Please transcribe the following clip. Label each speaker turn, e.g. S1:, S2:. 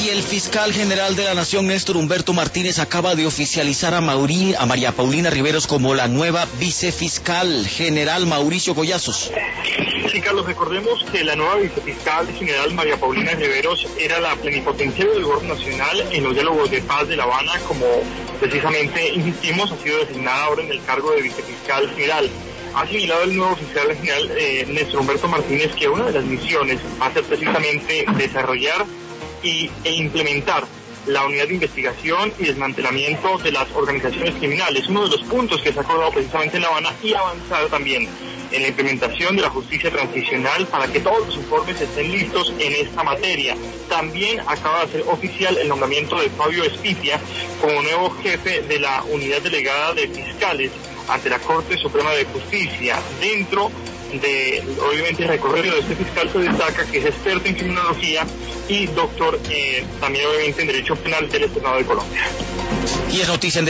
S1: Y el fiscal general de la Nación, Néstor Humberto Martínez, acaba de oficializar a María Paulina Riveros como la nueva vicefiscal general. Mauricio Collazos.
S2: Sí, Carlos, recordemos que la nueva vicefiscal general María Paulina Riveros era la plenipotenciaria del Gobierno Nacional en los diálogos de paz de La Habana, como precisamente insistimos, ha sido designada ahora en el cargo de vicefiscal general. Ha asimilado el nuevo fiscal general Néstor Humberto Martínez que una de las misiones va a ser precisamente desarrollar e implementar la unidad de investigación y desmantelamiento de las organizaciones criminales, uno de los puntos que se ha acordado precisamente en La Habana, y avanzar también en la implementación de la justicia transicional para que todos los informes estén listos en esta materia. También acaba de ser oficial el nombramiento de Fabio Espitia como nuevo jefe de la unidad delegada de fiscales ante la Corte Suprema de Justicia. Dentro de, obviamente, el recorrido de este fiscal se destaca que es experto en criminología y doctor también, obviamente, en Derecho Penal del Estado de Colombia.
S1: Y es noticia en